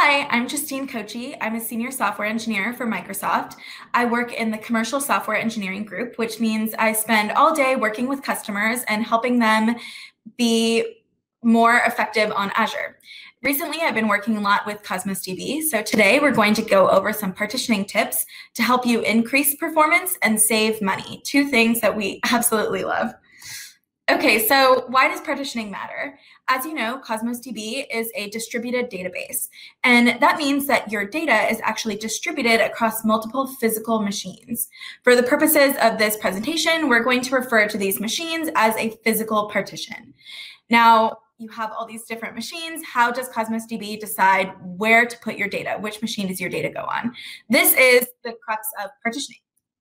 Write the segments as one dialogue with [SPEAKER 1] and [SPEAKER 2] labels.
[SPEAKER 1] Hi, I'm Justine Kochi. I'm a senior software engineer for Microsoft. I work in the commercial software engineering group, which means I spend all day working with customers and helping them be more effective on Azure. Recently, I've been working a lot with Cosmos DB, so today we're going to go over some partitioning tips to help you increase performance and save money, two things that we absolutely love. Okay, so why does partitioning matter? As you know, Cosmos DB is a distributed database, and that means that your data is actually distributed across multiple physical machines. For the purposes of this presentation, we're going to refer to these machines as a physical partition. Now, you have all these different machines. How does Cosmos DB decide where to put your data? Which machine does your data go on? This is the crux of partitioning.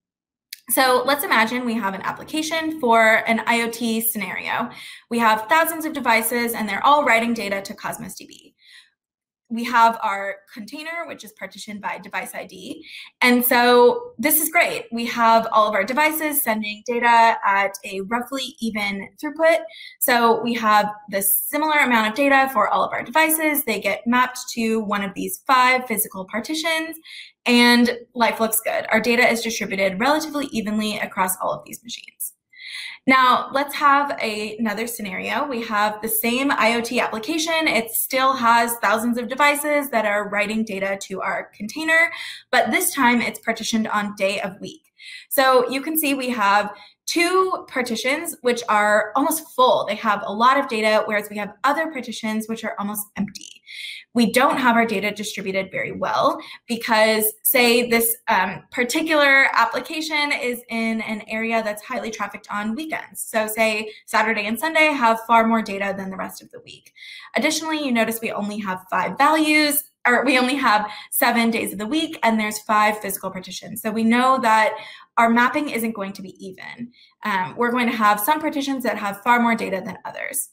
[SPEAKER 1] So let's imagine we have an application for an IoT scenario. We have thousands of devices and they're all writing data to Cosmos DB. We have our container, which is partitioned by device ID. And so this is great. We have all of our devices sending data at a roughly even throughput. So we have the similar amount of data for all of our devices. They get mapped to one of these 5 physical partitions, and life looks good. Our data is distributed relatively evenly across all of these machines. Now, let's have another scenario. We have the same IoT application. It still has thousands of devices that are writing data to our container, but this time it's partitioned on day of week. So you can see we have 2 partitions which are almost full. They have a lot of data, whereas we have other partitions which are almost empty. We don't have our data distributed very well because, say, this particular application is in an area that's highly trafficked on weekends. So say Saturday and Sunday have far more data than the rest of the week. Additionally, you notice we only have 5 values, or we only have 7 days of the week, and there's 5 physical partitions. So we know that our mapping isn't going to be even. We're going to have some partitions that have far more data than others.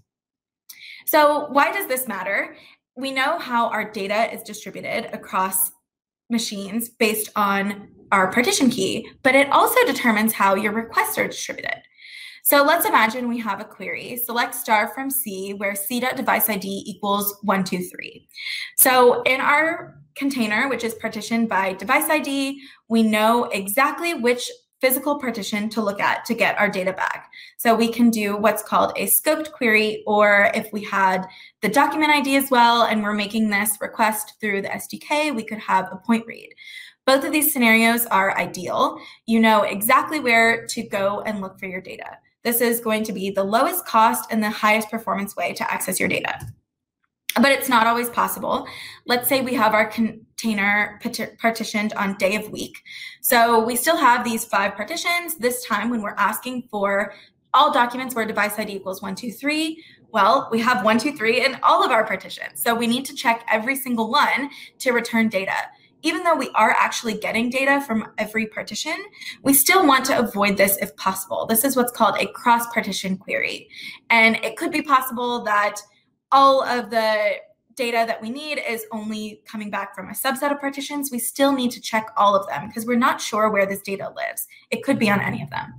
[SPEAKER 1] So why does this matter? We know how our data is distributed across machines based on our partition key, but it also determines how your requests are distributed. So let's imagine we have a query, select star from C, where c.deviceid equals 123. So in our container, which is partitioned by device ID, we know exactly which physical partition to look at to get our data back. So we can do what's called a scoped query, or if we had the document ID as well, and we're making this request through the SDK, we could have a point read. Both of these scenarios are ideal. You know exactly where to go and look for your data. This is going to be the lowest cost and the highest performance way to access your data. But it's not always possible. Let's say we have our container partitioned on day of week. So we still have these 5 partitions. This time when we're asking for all documents where device ID equals 123, well, we have 123 in all of our partitions. So we need to check every single one to return data. Even though we are actually getting data from every partition, we still want to avoid this if possible. This is what's called a cross-partition query. And it could be possible that all of the data that we need is only coming back from a subset of partitions. We still need to check all of them because we're not sure where this data lives. It could be on any of them.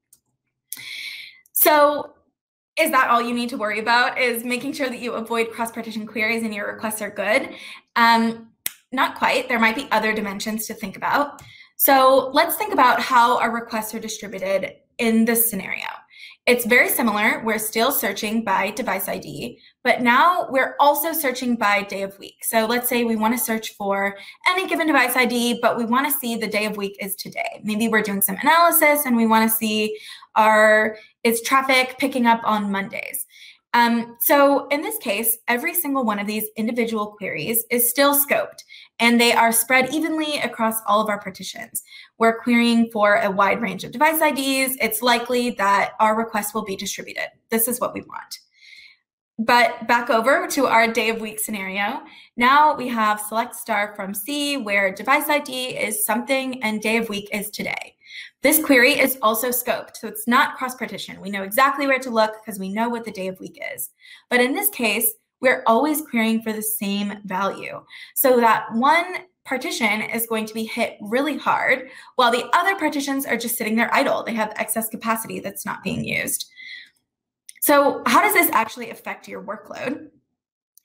[SPEAKER 1] So is that all you need to worry about, is making sure that you avoid cross-partition queries and your requests are good? Not quite. There might be other dimensions to think about. So let's think about how our requests are distributed in this scenario. It's very similar. We're still searching by device ID, but now we're also searching by day of week. So let's say we want to search for any given device ID, but we want to see the day of week is today. Maybe we're doing some analysis and we want to see is traffic picking up on Mondays. So in this case, every single one of these individual queries is still scoped, and they are spread evenly across all of our partitions. We're querying for a wide range of device IDs. It's likely that our request will be distributed. This is what we want. But back over to our day of week scenario. Now we have select star from C, where device ID is something and day of week is today. This query is also scoped, so it's not cross-partition. We know exactly where to look because we know what the day of week is. But in this case, we're always querying for the same value. So that one partition is going to be hit really hard, while the other partitions are just sitting there idle. They have excess capacity that's not being used. So how does this actually affect your workload?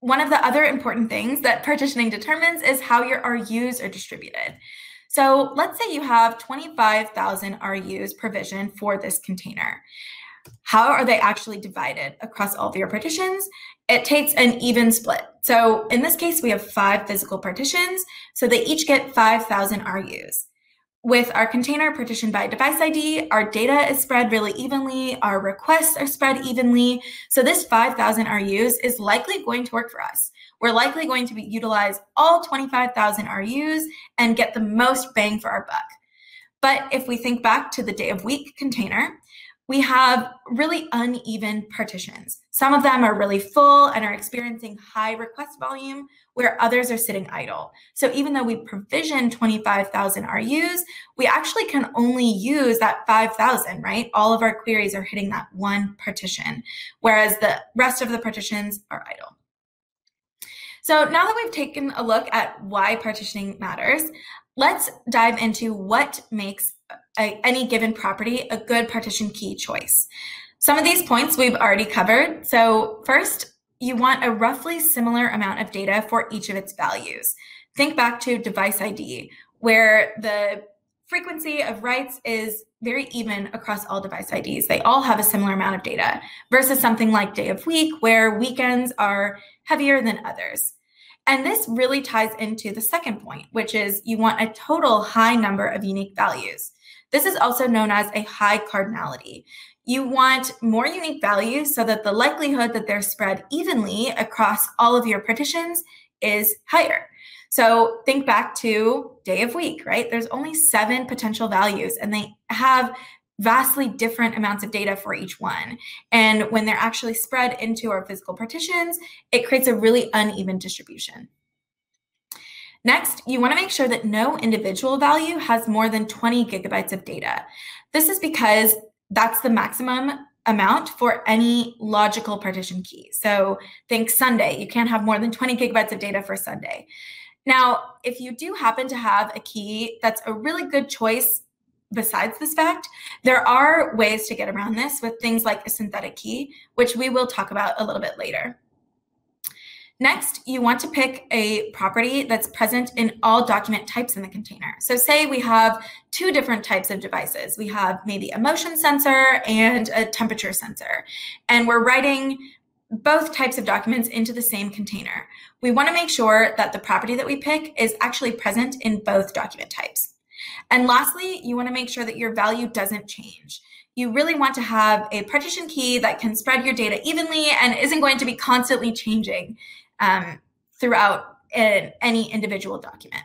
[SPEAKER 1] one of the other important things that partitioning determines is how your RUs are distributed. So let's say you have 25,000 RUs provisioned for this container. How are they actually divided across all of your partitions? It takes an even split. So in this case, we have 5 physical partitions, so they each get 5,000 RUs. With our container partitioned by device ID, our data is spread really evenly, our requests are spread evenly, so this 5,000 RUs is likely going to work for us. We're likely going to utilize all 25,000 RUs and get the most bang for our buck. But if we think back to the day of week container, we have really uneven partitions. Some of them are really full and are experiencing high request volume, where others are sitting idle. So even though we provision 25,000 RUs, we actually can only use that 5,000, right? All of our queries are hitting that one partition, whereas the rest of the partitions are idle. So now that we've taken a look at why partitioning matters, let's dive into what makes any given property a good partition key choice. Some of these points we've already covered. So first, you want a roughly similar amount of data for each of its values. Think back to device ID, where the frequency of writes is very even across all device IDs. They all have a similar amount of data, versus something like day of week, where weekends are heavier than others. And this really ties into the second point, which is you want a total high number of unique values. This is also known as a high cardinality. You want more unique values so that the likelihood that they're spread evenly across all of your partitions is higher. So think back to day of week, right? There's only 7 potential values, and they have vastly different amounts of data for each one. And when they're actually spread into our physical partitions, it creates a really uneven distribution. Next, you want to make sure that no individual value has more than 20 gigabytes of data. This is because that's the maximum amount for any logical partition key. So think Sunday, you can't have more than 20 gigabytes of data for Sunday. Now, if you do happen to have a key that's a really good choice besides this fact, there are ways to get around this with things like a synthetic key, which we will talk about a little bit later. Next, you want to pick a property that's present in all document types in the container. So say we have 2 different types of devices. We have maybe a motion sensor and a temperature sensor, and we're writing both types of documents into the same container. We want to make sure that the property that we pick is actually present in both document types. And lastly, you want to make sure that your value doesn't change. You really want to have a partition key that can spread your data evenly and isn't going to be constantly changing throughout any individual document.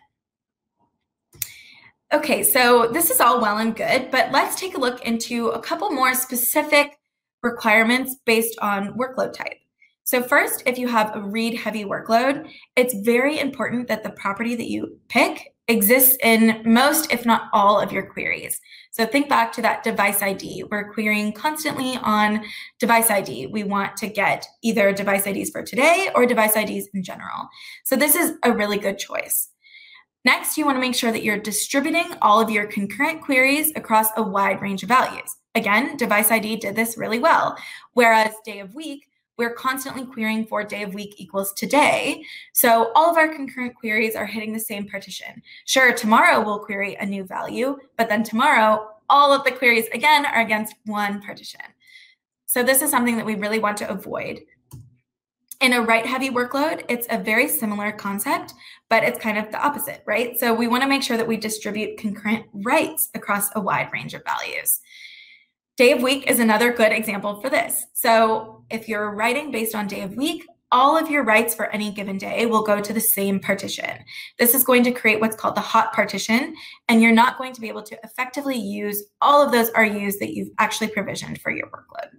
[SPEAKER 1] Okay, so this is all well and good, but let's take a look into a couple more specific requirements based on workload type. So first, if you have a read-heavy workload, it's very important that the property that you pick exists in most, if not all, of your queries. So think back to that device ID. We're querying constantly on device ID. We want to get either device IDs for today or device IDs in general. So this is a really good choice. Next, you want to make sure that you're distributing all of your concurrent queries across a wide range of values. Again, device ID did this really well, whereas day of week, we're constantly querying for day of week equals today. So all of our concurrent queries are hitting the same partition. Sure, tomorrow we'll query a new value, but then tomorrow, all of the queries again are against one partition. So this is something that we really want to avoid. In a write-heavy workload, it's a very similar concept, but it's kind of the opposite, right? So we want to make sure that we distribute concurrent writes across a wide range of values. Day of week is another good example for this. So if you're writing based on day of week, all of your writes for any given day will go to the same partition. This is going to create what's called the hot partition, and you're not going to be able to effectively use all of those RUs that you've actually provisioned for your workload.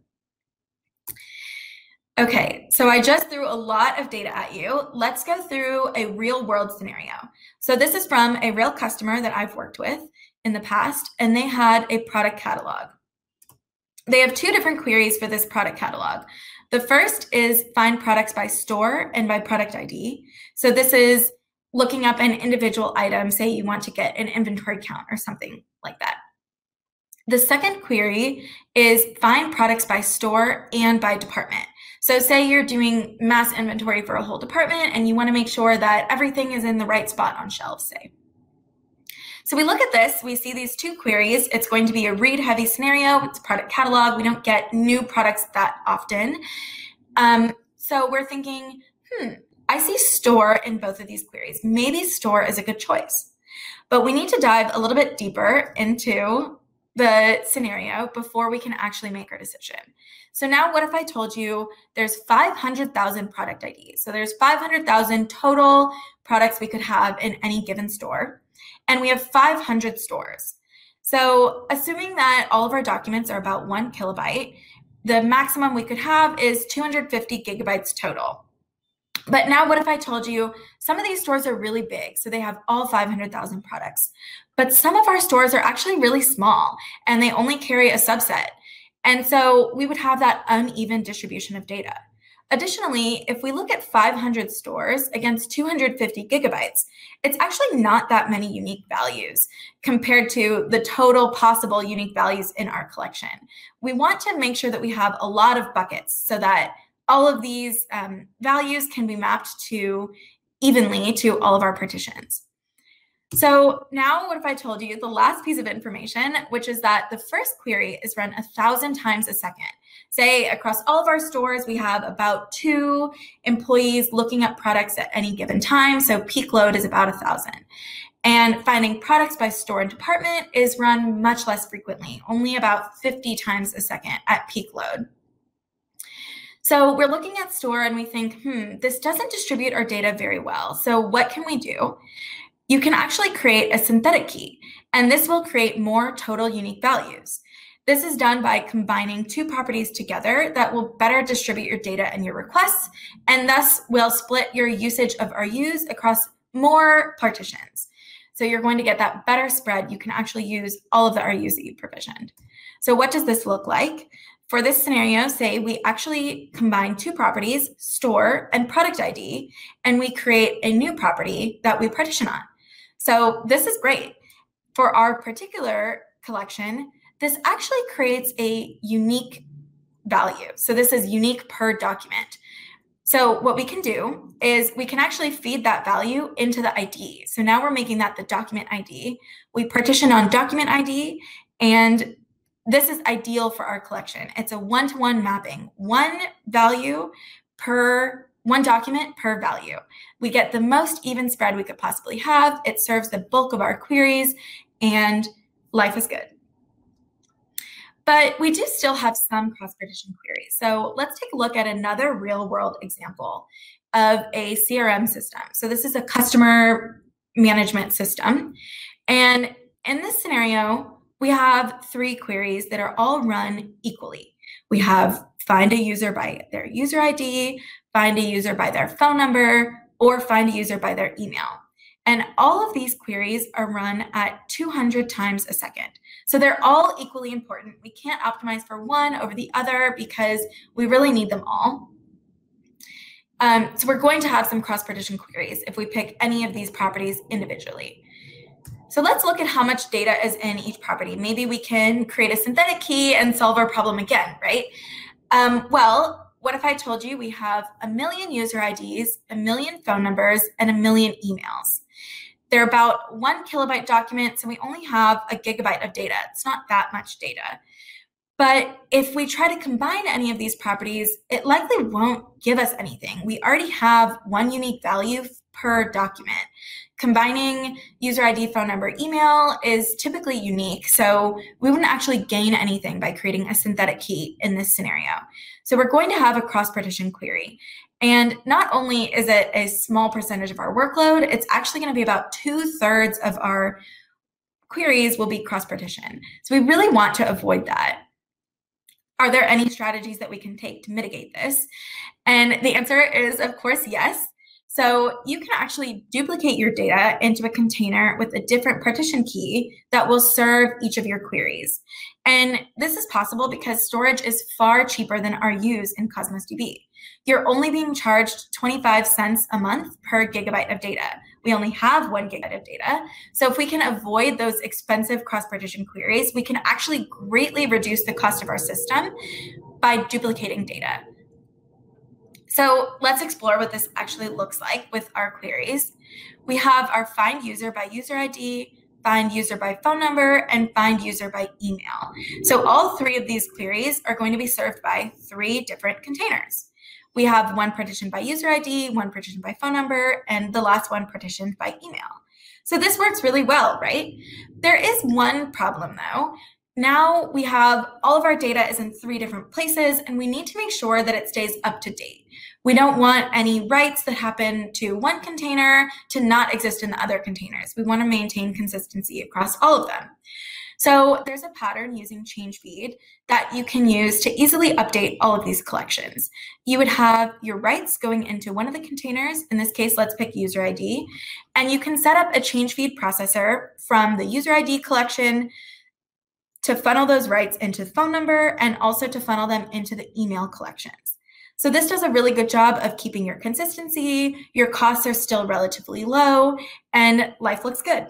[SPEAKER 1] Okay, so I just threw a lot of data at you. Let's go through a real world scenario. So this is from a real customer that I've worked with in the past, and they had a product catalog. They have 2 different queries for this product catalog. The first is find products by store and by product ID. So this is looking up an individual item, say you want to get an inventory count or something like that. The second query is find products by store and by department. So say you're doing mass inventory for a whole department and you want to make sure that everything is in the right spot on shelves, say. So we look at this, we see these two queries. It's going to be a read-heavy scenario. It's product catalog. We don't get new products that often. So we're thinking, I see store in both of these queries. Maybe store is a good choice. But we need to dive a little bit deeper into the scenario before we can actually make our decision. So now what if I told you there's 500,000 product IDs? So there's 500,000 total products we could have in any given store, and we have 500 stores. So assuming that all of our documents are about 1 kilobyte, the maximum we could have is 250 gigabytes total. But now what if I told you some of these stores are really big, so they have all 500,000 products, but some of our stores are actually really small and they only carry a subset. And so we would have that uneven distribution of data. Additionally, if we look at 500 stores against 250 gigabytes, it's actually not that many unique values compared to the total possible unique values in our collection. We want to make sure that we have a lot of buckets so that all of these values can be mapped to evenly to all of our partitions. So now what if I told you the last piece of information, which is that the first query is run 1,000 times a second. Say across all of our stores, we have about 2 employees looking at products at any given time. So peak load is about 1,000. And finding products by store and department is run much less frequently, only about 50 times a second at peak load. So we're looking at store and we think, this doesn't distribute our data very well. So what can we do? You can actually create a synthetic key, and this will create more total unique values. This is done by combining 2 properties together that will better distribute your data and your requests, and thus will split your usage of RUs across more partitions. So you're going to get that better spread. You can actually use all of the RUs that you provisioned. So what does this look like? For this scenario, say we actually combine 2 properties, store and product ID, and we create a new property that we partition on. So this is great. For our particular collection, this actually creates a unique value. So this is unique per document. So what we can do is we can actually feed that value into the ID. So now we're making that the document ID. We partition on document ID, and this is ideal for our collection. It's a one-to-one mapping, one value per one document per value. We get the most even spread we could possibly have. It serves the bulk of our queries, and life is good. But we do still have some cross-partition queries. So let's take a look at another real-world example of a CRM system. So this is a customer management system. And in this scenario, we have 3 queries that are all run equally. We have find a user by their user ID, find a user by their phone number, or find a user by their email. And all of these queries are run at 200 times a second. So they're all equally important. We can't optimize for one over the other because we really need them all. So we're going to have some cross-partition queries if we pick any of these properties individually. So let's look at how much data is in each property. Maybe we can create a synthetic key and solve our problem again, right? Well, what if I told you we have 1 million user IDs, 1 million phone numbers, and 1 million emails? They're about 1 kilobyte documents, and we only have a gigabyte of data. It's not that much data. But if we try to combine any of these properties, it likely won't give us anything. We already have one unique value per document. Combining user ID, phone number, email is typically unique, so we wouldn't actually gain anything by creating a synthetic key in this scenario. So we're going to have a cross-partition query. And not only is it a small percentage of our workload, it's actually going to be about 2/3 of our queries will be cross-partition. So we really want to avoid that. Are there any strategies that we can take to mitigate this? And the answer is, of course, yes. So you can actually duplicate your data into a container with a different partition key that will serve each of your queries. And this is possible because storage is far cheaper than RUs in Cosmos DB. You're only being charged 25 cents a month per gigabyte of data. We only have 1 gigabyte of data. So if we can avoid those expensive cross-partition queries, we can actually greatly reduce the cost of our system by duplicating data. So let's explore what this actually looks like with our queries. We have our find user by user ID, find user by phone number, and find user by email. So all three of these queries are going to be served by three different containers. We have one partitioned by user ID, one partitioned by phone number, and the last one partitioned by email. So this works really well, right? There is one problem though. Now we have all of our data is in three different places, and we need to make sure that it stays up to date. We don't want any writes that happen to one container to not exist in the other containers. We want to maintain consistency across all of them. So there's a pattern using ChangeFeed that you can use to easily update all of these collections. You would have your writes going into one of the containers. In this case, let's pick user ID. And you can set up a ChangeFeed processor from the user ID collection to funnel those writes into phone number and also to funnel them into the email collections. So this does a really good job of keeping your consistency, your costs are still relatively low, and life looks good.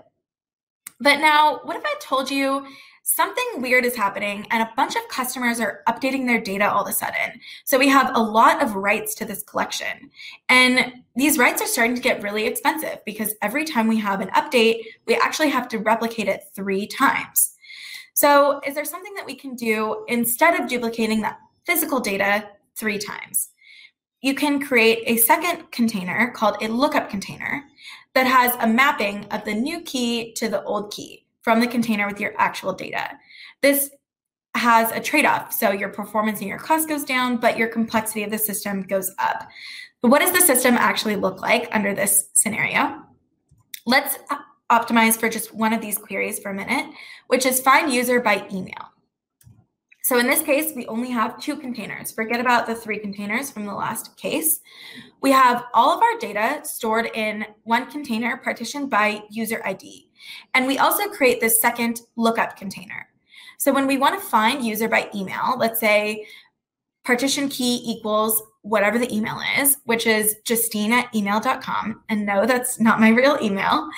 [SPEAKER 1] But now, what if I told you something weird is happening and a bunch of customers are updating their data all of a sudden? So we have a lot of writes to this collection. And these writes are starting to get really expensive because every time we have an update, we actually have to replicate it 3 times. So is there something that we can do instead of duplicating that physical data 3 times? You can create a second container called a lookup container that has a mapping of the new key to the old key from the container with your actual data. This has a trade-off, so your performance and your cost goes down, but your complexity of the system goes up. But what does the system actually look like under this scenario? Let's optimize for just one of these queries for a minute, which is find user by email. So in this case, we only have 2 containers. Forget about the 3 containers from the last case. We have all of our data stored in one container partitioned by user ID. And we also create this second lookup container. So when we want to find user by email, let's say partition key equals whatever the email is, which is justine@email.com. And no, that's not my real email.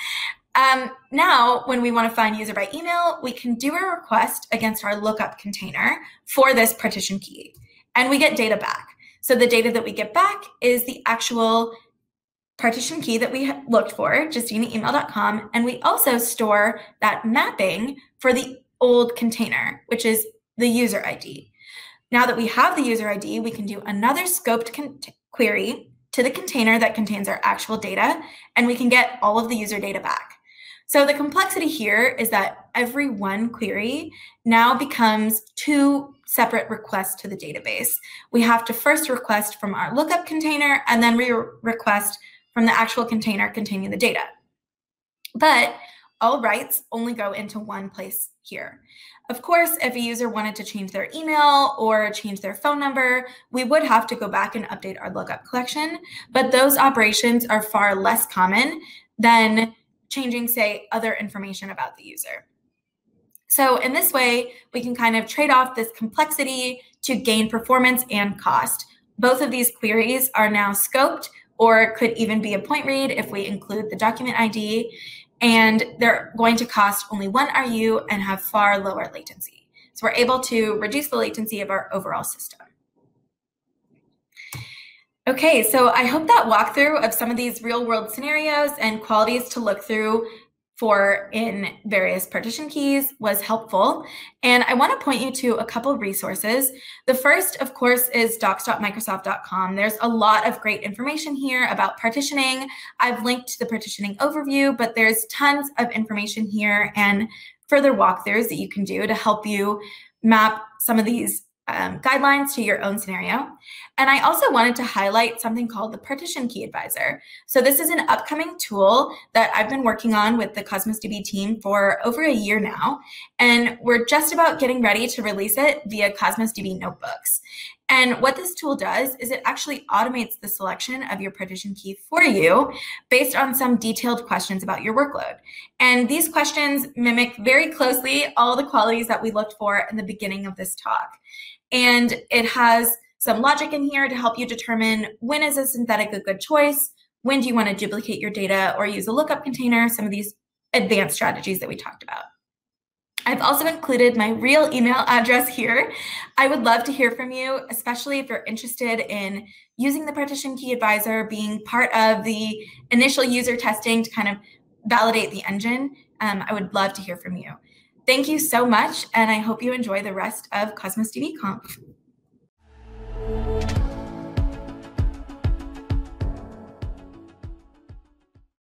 [SPEAKER 1] Now, when we want to find user by email, we can do a request against our lookup container for this partition key, and we get data back. So the data that we get back is the actual partition key that we looked for, justine@email.com, and we also store that mapping for the old container, which is the user ID. Now that we have the user ID, we can do another scoped query to the container that contains our actual data, and we can get all of the user data back. So the complexity here is that every one query now becomes 2 separate requests to the database. We have to first request from our lookup container and then request from the actual container containing the data. But all writes only go into one place here. Of course, if a user wanted to change their email or change their phone number, we would have to go back and update our lookup collection, but those operations are far less common than changing, say, other information about the user. So in this way, we can kind of trade off this complexity to gain performance and cost. Both of these queries are now scoped, or could even be a point read if we include the document ID, and they're going to cost only 1 RU and have far lower latency. So we're able to reduce the latency of our overall system. Okay, so I hope that walkthrough of some of these real-world scenarios and qualities to look through for in various partition keys was helpful. And I want to point you to a couple resources. The first, of course, is docs.microsoft.com. There's a lot of great information here about partitioning. I've linked to the partitioning overview, but there's tons of information here and further walkthroughs that you can do to help you map some of these guidelines to your own scenario. And I also wanted to highlight something called the Partition Key Advisor. So this is an upcoming tool that I've been working on with the Cosmos DB team for over a year now. And we're just about getting ready to release it via Cosmos DB notebooks. And what this tool does is it actually automates the selection of your partition key for you based on some detailed questions about your workload. And these questions mimic very closely all the qualities that we looked for in the beginning of this talk. And it has some logic in here to help you determine when is a synthetic a good choice, when do you want to duplicate your data or use a lookup container, some of these advanced strategies that we talked about. I've also included my real email address here. I would love to hear from you, especially if you're interested in using the Partition Key Advisor, being part of the initial user testing to kind of validate the engine. I would love to hear from you. Thank you so much, and I hope you enjoy the rest of Cosmos DB Conf.